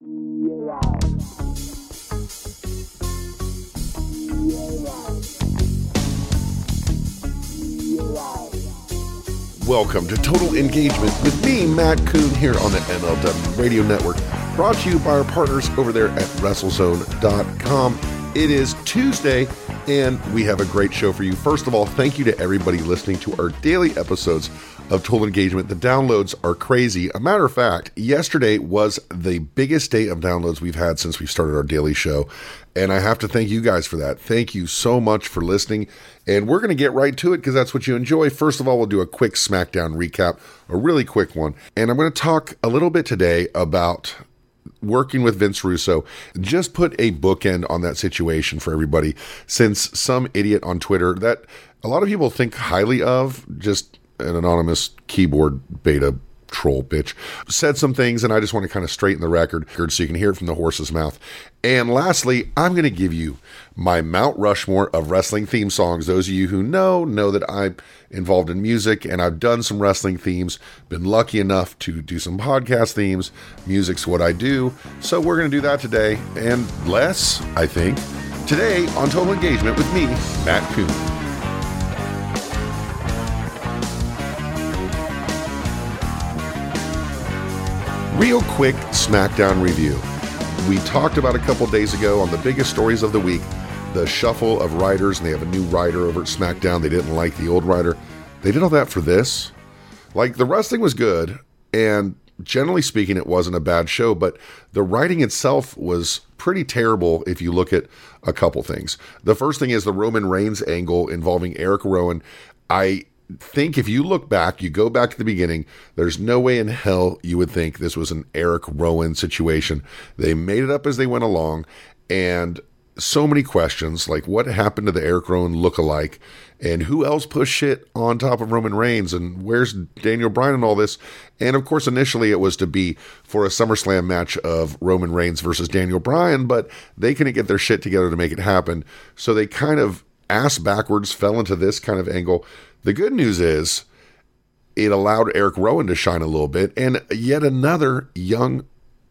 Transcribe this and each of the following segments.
Welcome to Total Engagement with me, Matt Coon, here on the MLW Radio Network, brought to you by our partners over there at WrestleZone.com. It is Tuesday, and we have a great show for you. First of all, thank you to everybody listening to our daily episodes of Total Engagement. The downloads are crazy. A matter of fact, yesterday was the biggest day of downloads we've had since we started our daily show, and I have to thank you guys for that. Thank you so much for listening, and we're going to get right to it because that's what you enjoy. First of all, we'll do a quick SmackDown recap, a really quick one, and I'm going to talk a little bit today about working with Vince Russo. Just put a bookend on that situation for everybody, since some idiot on Twitter that a lot of people think highly of, just an anonymous keyboard beta troll bitch, said some things, and I just want to kind of straighten the record so you can hear it from the horse's mouth. And lastly, I'm going to give you my Mount Rushmore of wrestling theme songs. Those of you who know that I'm involved in music, and I've done some wrestling themes, been lucky enough to do some podcast themes. Music's what I do, so we're going to do that today, and less, I think, today on Total Engagement with me, Matt Coon. Real quick SmackDown review. We talked about a couple days ago on the biggest stories of the week, the shuffle of writers, and they have a new writer over at SmackDown. They didn't like the old writer. They did all that for this. Like, the wrestling was good, and generally speaking, it wasn't a bad show, but the writing itself was pretty terrible if you look at a couple things. The first thing is the Roman Reigns angle involving Eric Rowan. I think if you look back, you go back to the beginning, there's no way in hell you would think this was an Eric Rowan situation. They made it up as they went along, and so many questions, like what happened to the Eric Rowan lookalike, and who else pushed shit on top of Roman Reigns, and where's Daniel Bryan and all this. And of course, initially it was to be for a SummerSlam match of Roman Reigns versus Daniel Bryan, but they couldn't get their shit together to make it happen, so they kind of ass backwards fell into this kind of angle. The good news is it allowed Eric Rowan to shine a little bit, and yet another young,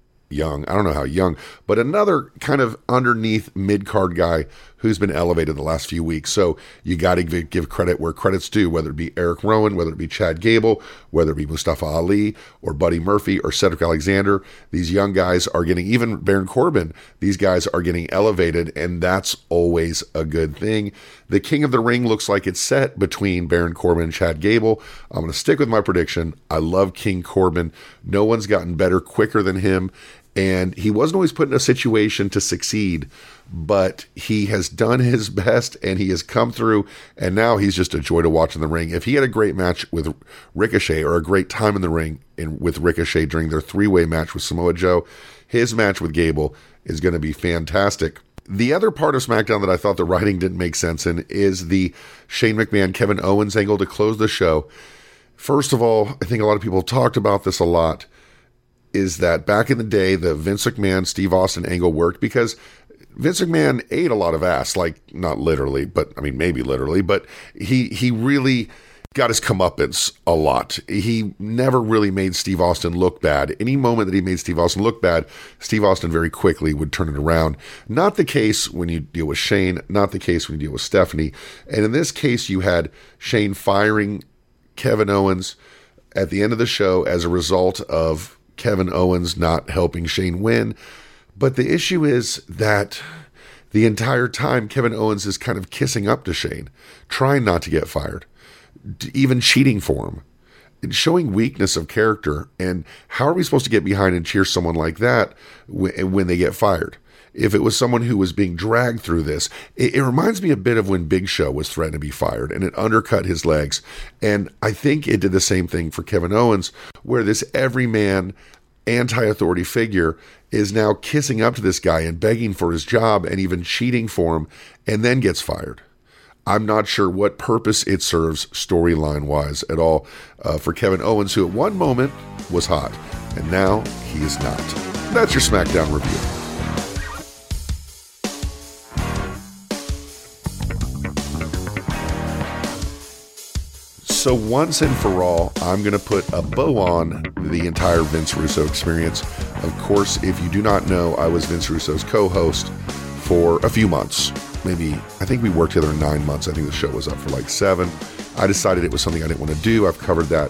I don't know how young, but another kind of underneath mid-card guy who's been elevated the last few weeks. So you got to give credit where credit's due, whether it be Eric Rowan, whether it be Chad Gable, whether it be Mustafa Ali or Buddy Murphy or Cedric Alexander. These young guys are getting, even Baron Corbin, these guys are getting elevated, and that's always a good thing. The King of the Ring looks like it's set between Baron Corbin and Chad Gable. I'm going to stick with my prediction. I love King Corbin. No one's gotten better quicker than him. And he wasn't always put in a situation to succeed, but he has done his best, and he has come through, and now he's just a joy to watch in the ring. If he had a great match with Ricochet, or a great time in the ring with Ricochet during their three-way match with Samoa Joe, his match with Gable is going to be fantastic. The other part of SmackDown that I thought the writing didn't make sense in is the Shane McMahon, Kevin Owens angle to close the show. First of all, I think a lot of people talked about this a lot, is that back in the day, the Vince McMahon, Steve Austin angle worked because Vince McMahon ate a lot of ass, like not literally, but I mean, maybe literally, but he really got his comeuppance a lot. He never really made Steve Austin look bad. Any moment that he made Steve Austin look bad, Steve Austin very quickly would turn it around. Not the case when you deal with Shane, not the case when you deal with Stephanie. And in this case, you had Shane firing Kevin Owens at the end of the show as a result of Kevin Owens not helping Shane win. But the issue is that the entire time Kevin Owens is kind of kissing up to Shane, trying not to get fired, even cheating for him, and showing weakness of character. And how are we supposed to get behind and cheer someone like that when they get fired? If it was someone who was being dragged through this, it reminds me a bit of when Big Show was threatened to be fired and it undercut his legs. And I think it did the same thing for Kevin Owens, where this everyman anti-authority figure is now kissing up to this guy and begging for his job and even cheating for him, and then gets fired. I'm not sure what purpose it serves storyline-wise at all for Kevin Owens, who at one moment was hot, and now he is not. That's your SmackDown review. So once and for all, I'm going to put a bow on the entire Vince Russo experience. Of course, if you do not know, I was Vince Russo's co-host for a few months. Maybe, I think we worked together 9 months. I think the show was up for like 7. I decided it was something I didn't want to do. I've covered that.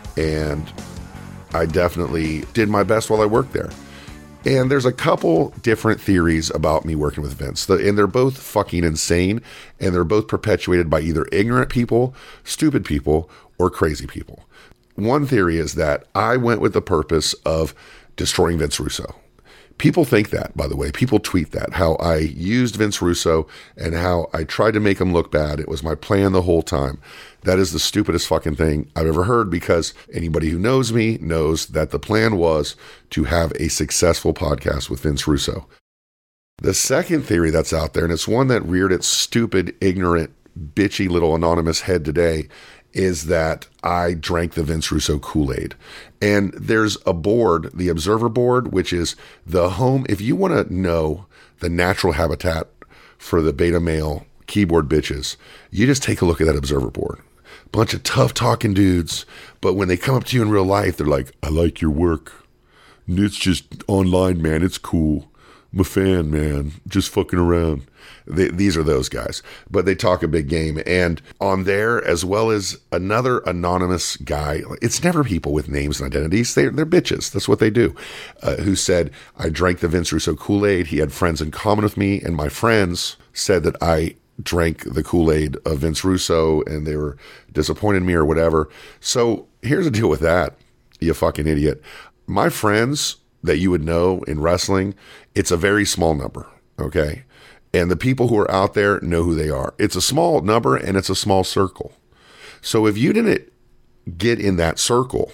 And I definitely did my best while I worked there. And there's a couple different theories about me working with Vince. And they're both fucking insane. And they're both perpetuated by either ignorant people, stupid people, or crazy people. One theory is that I went with the purpose of destroying Vince Russo. People think that, by the way. People tweet that, how I used Vince Russo and how I tried to make him look bad. It was my plan the whole time. That is the stupidest fucking thing I've ever heard, because anybody who knows me knows that the plan was to have a successful podcast with Vince Russo. The second theory that's out there, and it's one that reared its stupid, ignorant, bitchy little anonymous head today, is that I drank the Vince Russo Kool-Aid. And there's a board, the Observer board, which is the home. If you want to know the natural habitat for the beta male keyboard bitches, you just take a look at that Observer board. Bunch of tough talking dudes, but when they come up to you in real life, they're like, I like your work. It's just online, man. It's cool. I'm a fan, man. Just fucking around. These are those guys, but they talk a big game. And on there, as well as another anonymous guy, it's never people with names and identities. They're bitches. That's what they do. Who said, I drank the Vince Russo Kool-Aid. He had friends in common with me, and my friends said that I drank the Kool-Aid of Vince Russo and they were disappointed in me or whatever. So here's the deal with that, you fucking idiot. My friends that you would know in wrestling, it's a very small number, okay? And the people who are out there know who they are. It's a small number and it's a small circle. So if you didn't get in that circle,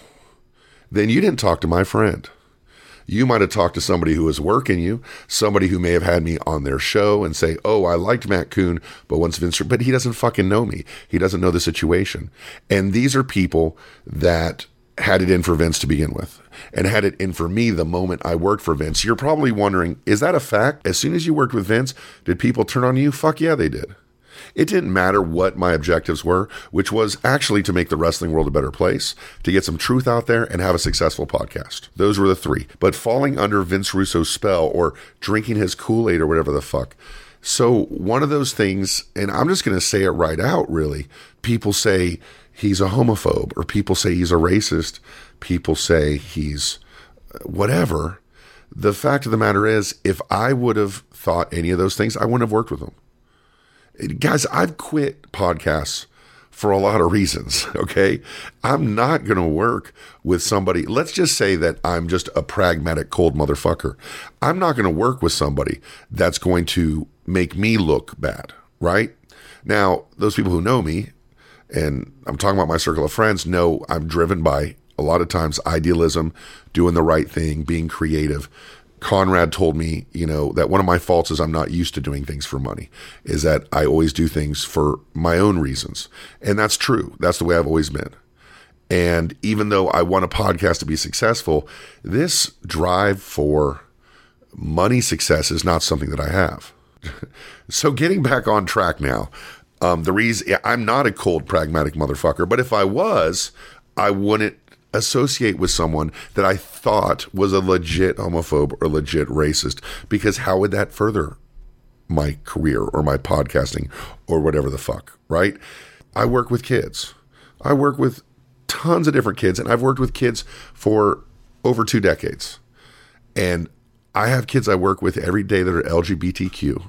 then you didn't talk to my friend. You might have talked to somebody who was working you, somebody who may have had me on their show and say, oh, I liked Matt Kuhn, but once Vince, but he doesn't fucking know me. He doesn't know the situation. And these are people that had it in for Vince to begin with and had it in for me the moment I worked for Vince. You're probably wondering, is that a fact? As soon as you worked with Vince, did people turn on you? Fuck yeah, they did. It didn't matter what my objectives were, which was actually to make the wrestling world a better place, to get some truth out there and have a successful podcast. Those were the three. But falling under Vince Russo's spell or drinking his Kool-Aid or whatever the fuck. So one of those things, and I'm just going to say it right out, really. People say he's a homophobe, or people say he's a racist. People say he's whatever. The fact of the matter is, if I would have thought any of those things, I wouldn't have worked with him. Guys, I've quit podcasts for a lot of reasons, okay? I'm not going to work with somebody. Let's just say that I'm just a pragmatic, cold motherfucker. I'm not going to work with somebody that's going to make me look bad, right? Now, those people who know me, and I'm talking about my circle of friends, know I'm driven by, a lot of times, idealism, doing the right thing, being creative. Conrad told me, that one of my faults is I'm not used to doing things for money, is that I always do things for my own reasons. And that's true. That's the way I've always been. And even though I want a podcast to be successful, this drive for money success is not something that I have. So getting back on track now, the reason I'm not a cold, pragmatic motherfucker, but if I was, I wouldn't associate with someone that I thought was a legit homophobe or legit racist, because how would that further my career or my podcasting or whatever the fuck, right? I work with kids. I work with tons of different kids, and I've worked with kids for over 2 decades. And I have kids I work with every day that are LGBTQ.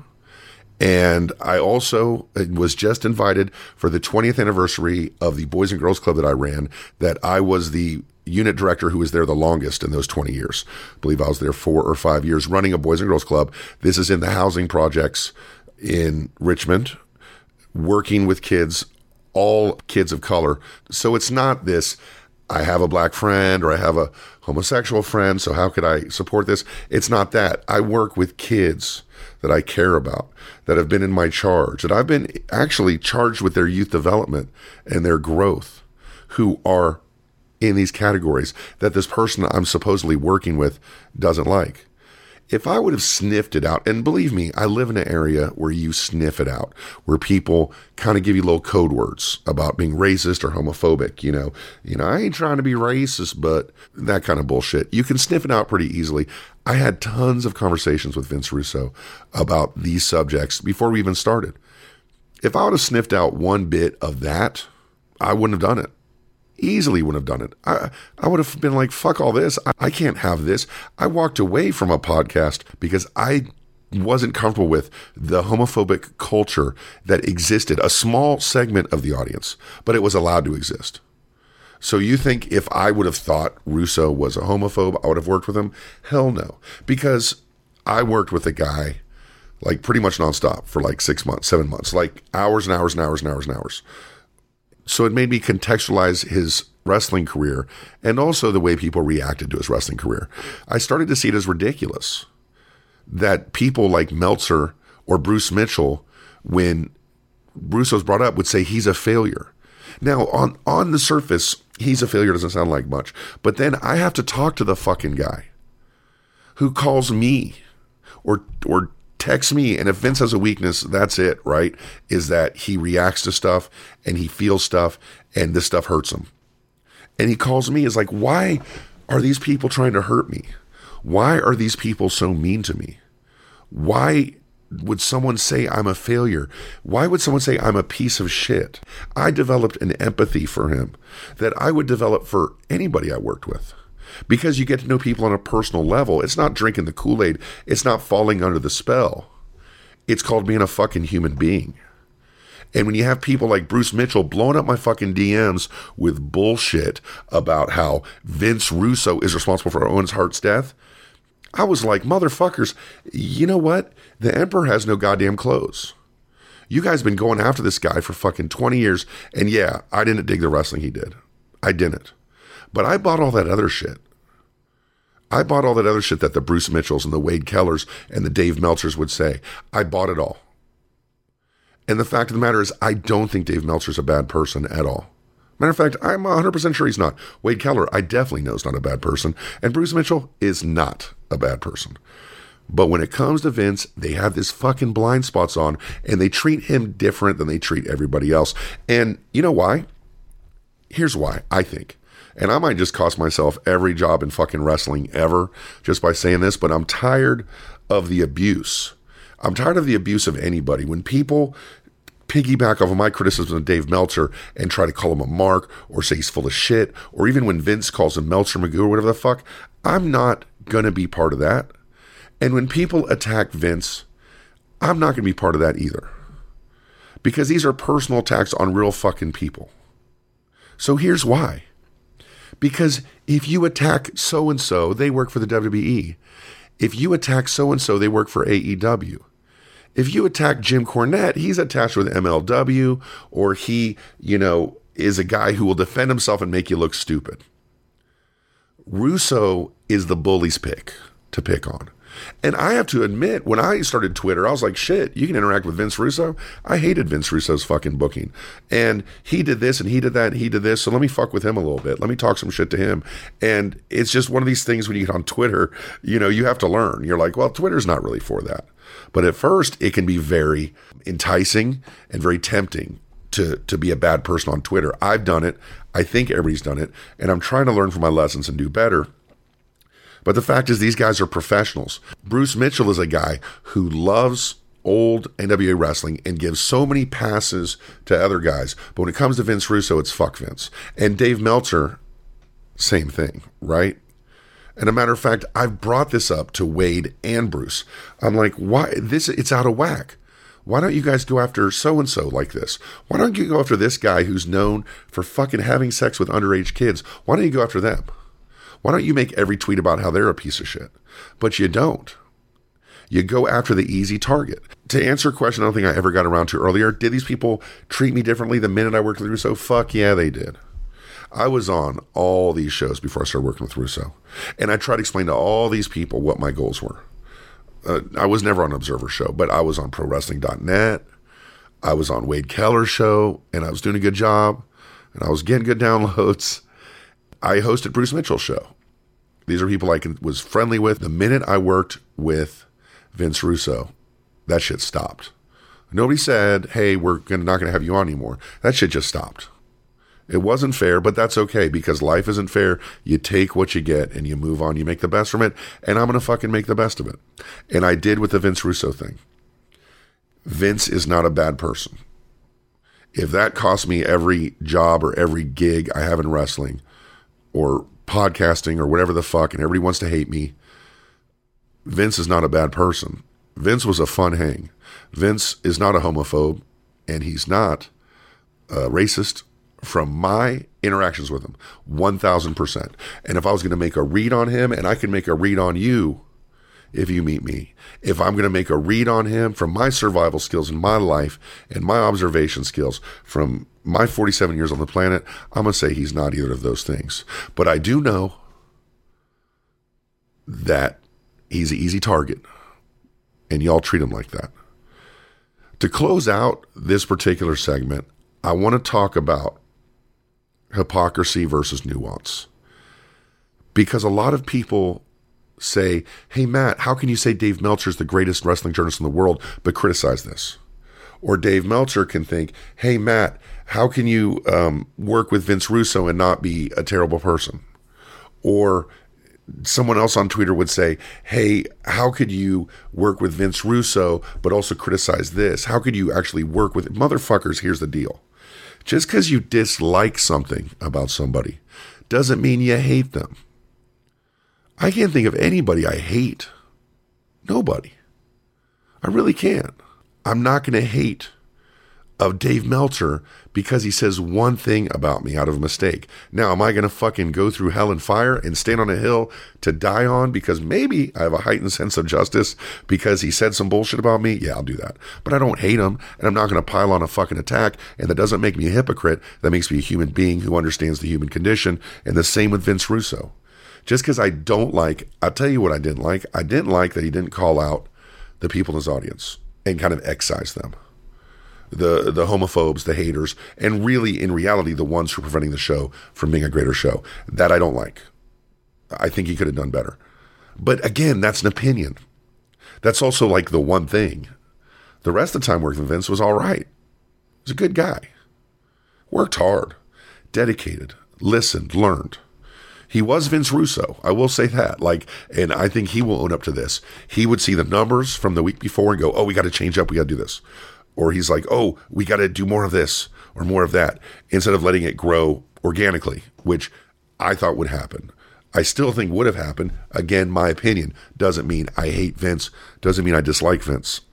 And I also was just invited for the 20th anniversary of the Boys and Girls Club that I ran, that I was the unit director who was there the longest in those 20 years. I believe I was there 4 or 5 years running a Boys and Girls Club. This is in the housing projects in Richmond, working with kids, all kids of color. So it's not this, I have a black friend or I have a homosexual friend, so how could I support this? It's not that. I work with kids that I care about, that have been in my charge, that I've been actually charged with their youth development and their growth, who are in these categories that this person I'm supposedly working with doesn't like. if I would have sniffed it out, and believe me, I live in an area where you sniff it out, where people kind of give you little code words about being racist or homophobic. I ain't trying to be racist, but that kind of bullshit. You can sniff it out pretty easily. I had tons of conversations with Vince Russo about these subjects before we even started. If I would have sniffed out one bit of that, I wouldn't have done it. Easily wouldn't have done it. I would have been like, fuck all this. I can't have this. I walked away from a podcast because I wasn't comfortable with the homophobic culture that existed, a small segment of the audience, but it was allowed to exist. So you think if I would have thought Russo was a homophobe, I would have worked with him? Hell no. Because I worked with a guy like pretty much nonstop for like 6 months, 7 months, like hours and hours and hours and hours and hours. So it made me contextualize his wrestling career and also the way people reacted to his wrestling career. I started to see it as ridiculous that people like Meltzer or Bruce Mitchell, when Russo's brought up, would say he's a failure. Now, on the surface, he's a failure doesn't sound like much. But then I have to talk to the fucking guy who calls me or text me, and if Vince has a weakness, that's it, right? Is that he reacts to stuff and he feels stuff and this stuff hurts him. And he calls me, is like, why are these people trying to hurt me? Why are these people so mean to me? Why would someone say I'm a failure? Why would someone say I'm a piece of shit? I developed an empathy for him that I would develop for anybody I worked with. Because you get to know people on a personal level. It's not drinking the Kool-Aid. It's not falling under the spell. It's called being a fucking human being. And when you have people like Bruce Mitchell blowing up my fucking DMs with bullshit about how Vince Russo is responsible for Owen Hart's death, I was like, motherfuckers, you know what? The emperor has no goddamn clothes. You guys been going after this guy for fucking 20 years. And yeah, I didn't dig the wrestling he did. I didn't. But I bought all that other shit. I bought all that other shit that the Bruce Mitchells and the Wade Kellers and the Dave Meltzers would say. I bought it all. And the fact of the matter is, I don't think Dave Meltzer's a bad person at all. Matter of fact, I'm 100% sure he's not. Wade Keller, I definitely know is not a bad person. And Bruce Mitchell is not a bad person. But when it comes to Vince, they have this fucking blind spots on, and they treat him different than they treat everybody else. And you know why? Here's why, I think. And I might just cost myself every job in fucking wrestling ever just by saying this, but I'm tired of the abuse. I'm tired of the abuse of anybody. When people piggyback off of my criticism of Dave Meltzer and try to call him a mark or say he's full of shit, or even when Vince calls him Meltzer Magoo or whatever the fuck, I'm not going to be part of that. And when people attack Vince, I'm not going to be part of that either. Because these are personal attacks on real fucking people. So here's why. Because if you attack so-and-so, they work for the WWE. If you attack so-and-so, they work for AEW. If you attack Jim Cornette, he's attached with MLW, or he, is a guy who will defend himself and make you look stupid. Russo is the bully's pick to pick on. And I have to admit, when I started Twitter, I was like, shit, you can interact with Vince Russo? I hated Vince Russo's fucking booking. And he did this and he did that and he did this, so let me fuck with him a little bit. Let me talk some shit to him. And it's just one of these things when you get on Twitter, you have to learn. You're like, well, Twitter's not really for that. But at first, it can be very enticing and very tempting to be a bad person on Twitter. I've done it. I think everybody's done it. And I'm trying to learn from my lessons and do better. But the fact is, these guys are professionals. Bruce Mitchell is a guy who loves old NWA wrestling and gives so many passes to other guys. But when it comes to Vince Russo, it's fuck Vince. And Dave Meltzer, same thing, right? And a matter of fact, I've brought this up to Wade and Bruce. I'm like, why? It's out of whack. Why don't you guys go after so-and-so like this? Why don't you go after this guy who's known for fucking having sex with underage kids? Why don't you go after them? Why don't you make every tweet about how they're a piece of shit? But you don't. You go after the easy target. To answer a question I don't think I ever got around to earlier, did these people treat me differently the minute I worked with Russo? Fuck yeah, they did. I was on all these shows before I started working with Russo. And I tried to explain to all these people what my goals were. I was never on an Observer show, but I was on ProWrestling.net. I was on Wade Keller's show, and I was doing a good job, and I was getting good downloads. I hosted Bruce Mitchell's show. These are people I was friendly with. The minute I worked with Vince Russo, that shit stopped. Nobody said, hey, we're not going to have you on anymore. That shit just stopped. It wasn't fair, but that's okay because life isn't fair. You take what you get and you move on. You make the best from it, and I'm going to fucking make the best of it. And I did with the Vince Russo thing. Vince is not a bad person. If that cost me every job or every gig I have in wrestling or podcasting or whatever the fuck, and everybody wants to hate me, Vince is not a bad person. Vince was a fun hang. Vince is not a homophobe, and he's not racist from my interactions with him, 1,000%. And if I was going to make a read on him, and I can make a read on you if you meet me, if I'm going to make a read on him from my survival skills in my life and my observation skills from my 47 years on the planet, I'm going to say he's not either of those things. But I do know that he's an easy target, and y'all treat him like that. To close out this particular segment, I want to talk about hypocrisy versus nuance. Because a lot of people say, hey, Matt, how can you say Dave Meltzer is the greatest wrestling journalist in the world, but criticize this? Or Dave Meltzer can think, hey, Matt, how can you work with Vince Russo and not be a terrible person? Or someone else on Twitter would say, hey, how could you work with Vince Russo but also criticize this? How could you actually work with it? Motherfuckers, here's the deal. Just because you dislike something about somebody doesn't mean you hate them. I can't think of anybody I hate. Nobody. I really can't. I'm not going to hate of Dave Meltzer because he says one thing about me out of a mistake. Now, am I going to fucking go through hell and fire and stand on a hill to die on because maybe I have a heightened sense of justice because he said some bullshit about me? Yeah, I'll do that. But I don't hate him, and I'm not going to pile on a fucking attack, and that doesn't make me a hypocrite. That makes me a human being who understands the human condition, and the same with Vince Russo. Just because I don't like, I'll tell you what I didn't like. I didn't like that he didn't call out the people in his audience and kind of excise them. The homophobes, the haters, and really, in reality, the ones who are preventing the show from being a greater show. That I don't like. I think he could have done better. But again, that's an opinion. That's also like the one thing. The rest of the time working with Vince was all right. He was a good guy. Worked hard. Dedicated. Listened. Learned. He was Vince Russo. I will say that. And I think he will own up to this. He would see the numbers from the week before and go, oh, we got to change up. We got to do this. Or he's like, oh, we got to do more of this or more of that, instead of letting it grow organically, which I thought would happen. I still think would have happened. Again, my opinion doesn't mean I hate Vince, doesn't mean I dislike Vince.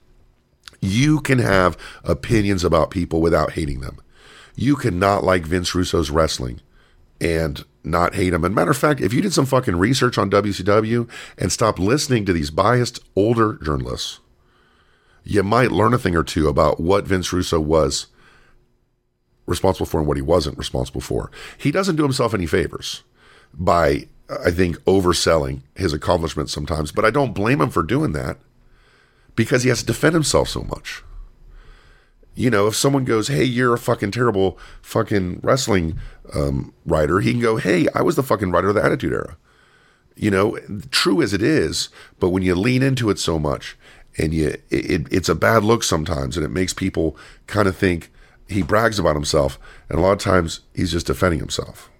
You can have opinions about people without hating them. You cannot like Vince Russo's wrestling and not hate him. And matter of fact, if you did some fucking research on WCW and stopped listening to these biased older journalists, you might learn a thing or two about what Vince Russo was responsible for and what he wasn't responsible for. He doesn't do himself any favors by, I think, overselling his accomplishments sometimes, but I don't blame him for doing that because he has to defend himself so much. You know, if someone goes, hey, you're a fucking terrible fucking wrestling writer, he can go, hey, I was the fucking writer of the Attitude Era. You know, true as it is, but when you lean into it so much, and it's a bad look sometimes, and it makes people kind of think he brags about himself, and a lot of times he's just defending himself.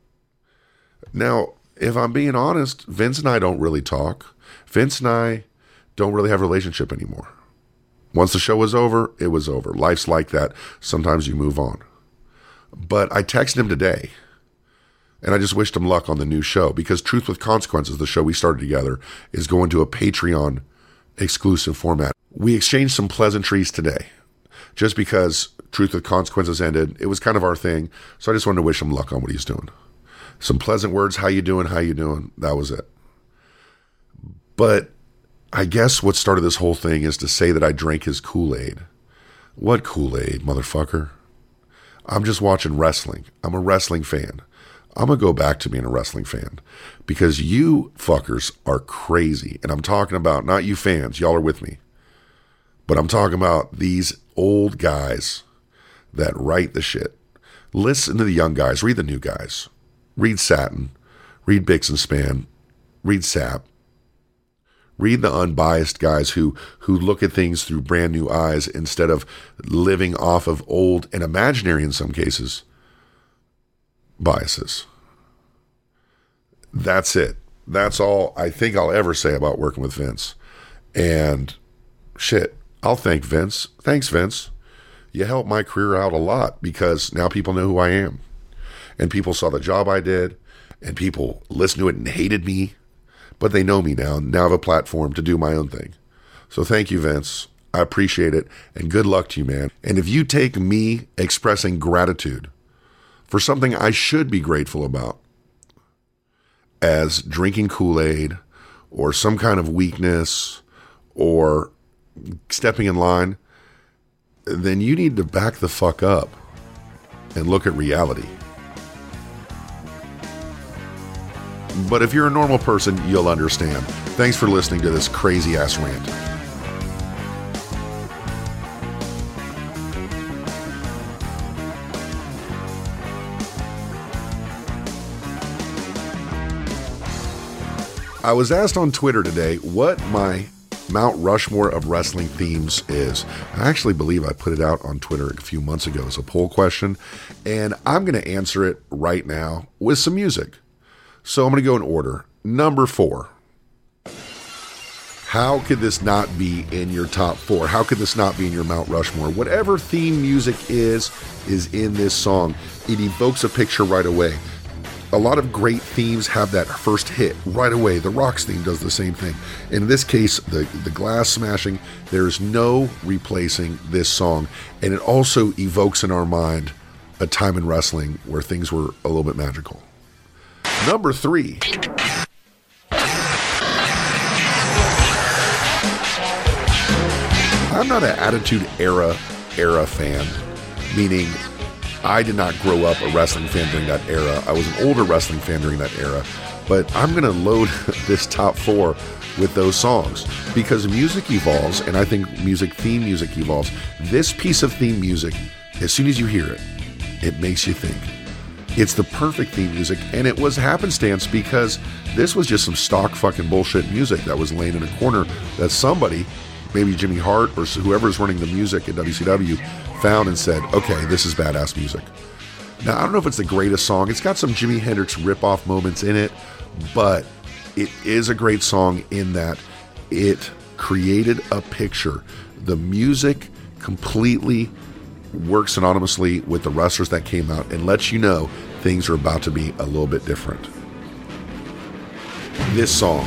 Now, if I'm being honest, Vince and I don't really talk. Vince and I don't really have a relationship anymore. Once the show was over, it was over. Life's like that. Sometimes you move on. But I texted him today, and I just wished him luck on the new show, because Truth with Consequences, the show we started together, is going to a Patreon exclusive format. We exchanged some pleasantries today. Just because Truth with Consequences ended, it was kind of our thing. So I just wanted to wish him luck on what he's doing. Some pleasant words, how you doing, how you doing? That was it. But I guess what started this whole thing is to say that I drank his Kool-Aid. What Kool-Aid, motherfucker? I'm just watching wrestling. I'm a wrestling fan. I'm going to go back to being a wrestling fan because you fuckers are crazy. And I'm talking about, not you fans, y'all are with me, but I'm talking about these old guys that write the shit. Listen to the young guys, read the new guys, read Satin, read Bix and Span, read Sap. Read the unbiased guys who look at things through brand new eyes instead of living off of old and imaginary, in some cases, biases. That's it. That's all I think I'll ever say about working with Vince. And shit, I'll thank Vince. Thanks, Vince. You helped my career out a lot because now people know who I am. And people saw the job I did, and people listened to it and hated me. But they know me now, and now I have a platform to do my own thing. So thank you, Vince. I appreciate it, and good luck to you, man. And if you take me expressing gratitude for something I should be grateful about, as drinking Kool-Aid, or some kind of weakness, or stepping in line, then you need to back the fuck up and look at reality. But if you're a normal person, you'll understand. Thanks for listening to this crazy ass rant. I was asked on Twitter today what my Mount Rushmore of wrestling themes is. I actually believe I put it out on Twitter a few months ago as a poll question, and I'm going to answer it right now with some music. So I'm going to go in order. Number 4. How could this not be in your top 4? How could this not be in your Mount Rushmore? Whatever theme music is in this song. It evokes a picture right away. A lot of great themes have that first hit right away. The Rock's theme does the same thing. In this case, the glass smashing, there's no replacing this song. And it also evokes in our mind a time in wrestling where things were a little bit magical. Number 3. I'm not an Attitude Era fan, meaning I did not grow up a wrestling fan during that era. I was an older wrestling fan during that era. But I'm going to load this top 4 with those songs because music evolves, and I think theme music evolves. This piece of theme music, as soon as you hear it, it makes you think. It's the perfect theme music, and it was happenstance because this was just some stock fucking bullshit music that was laying in a corner that somebody, maybe Jimmy Hart or whoever's running the music at WCW, found and said, okay, this is badass music. Now, I don't know if it's the greatest song. It's got some Jimi Hendrix rip-off moments in it, but it is a great song in that it created a picture. The music completely works synonymously with the wrestlers that came out and lets you know things are about to be a little bit different. This song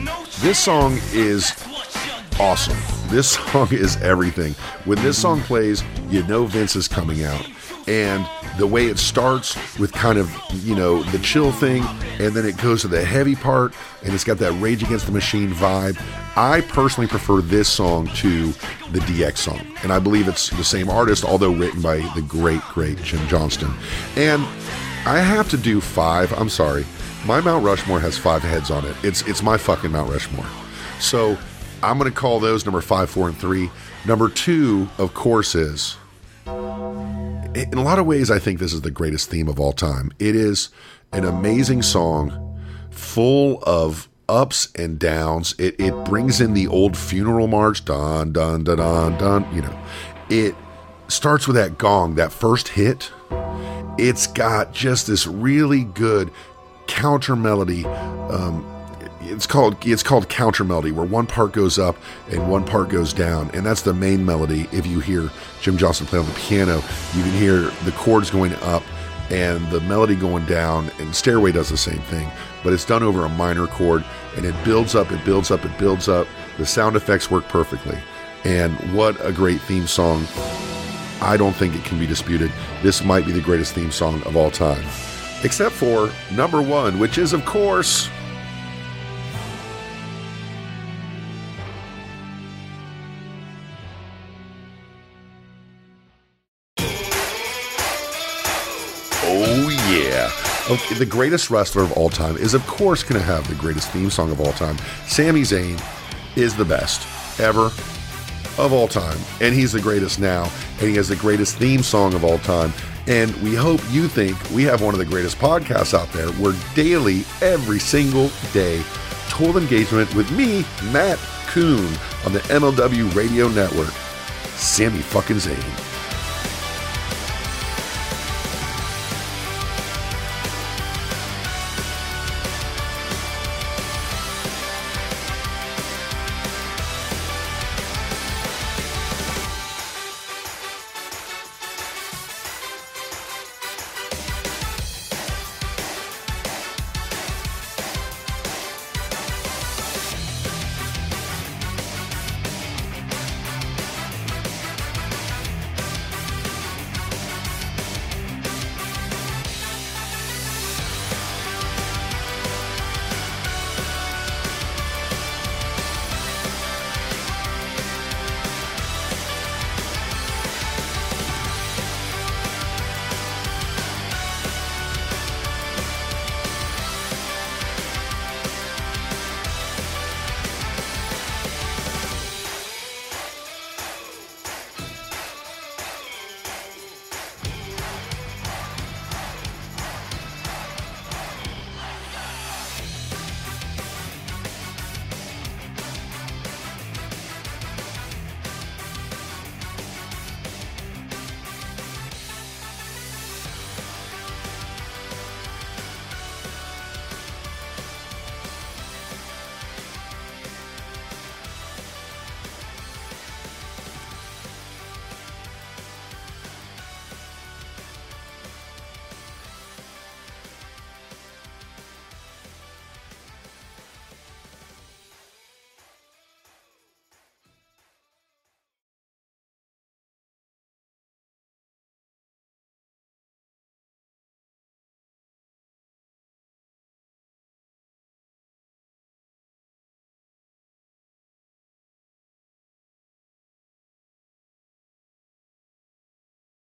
is awesome. This song is everything. When this song plays, you know Vince is coming out. And the way it starts with kind of, the chill thing, and then it goes to the heavy part, and it's got that Rage Against the Machine vibe. I personally prefer this song to the DX song. And I believe it's the same artist, although written by the great Jim Johnston. And I have to do 5. I'm sorry. My Mount Rushmore has 5 heads on it. It's my fucking Mount Rushmore. So I'm going to call those number 5, 4, and 3. Number 2, of course, is... in a lot of ways, I think this is the greatest theme of all time. It is an amazing song full of ups and downs. It brings in the old funeral march, dun, dun, dun, dun, dun, It starts with that gong, that first hit. It's got just this really good counter melody. It's called counter melody, where one part goes up and one part goes down, and that's the main melody. If you hear Jim Johnston play on the piano, you can hear the chords going up and the melody going down, and Stairway does the same thing, but it's done over a minor chord, and it builds up, it builds up, it builds up. The sound effects work perfectly, and what a great theme song. I don't think it can be disputed. This might be the greatest theme song of all time, except for number 1, which is, of course... oh yeah. Okay, the greatest wrestler of all time is, of course, going to have the greatest theme song of all time. Sami Zayn is the best ever of all time. And he's the greatest now. And he has the greatest theme song of all time. And we hope you think we have one of the greatest podcasts out there where daily, every single day, Total Engagement with me, Matt Coon, on the MLW Radio Network. Sami fucking Zayn.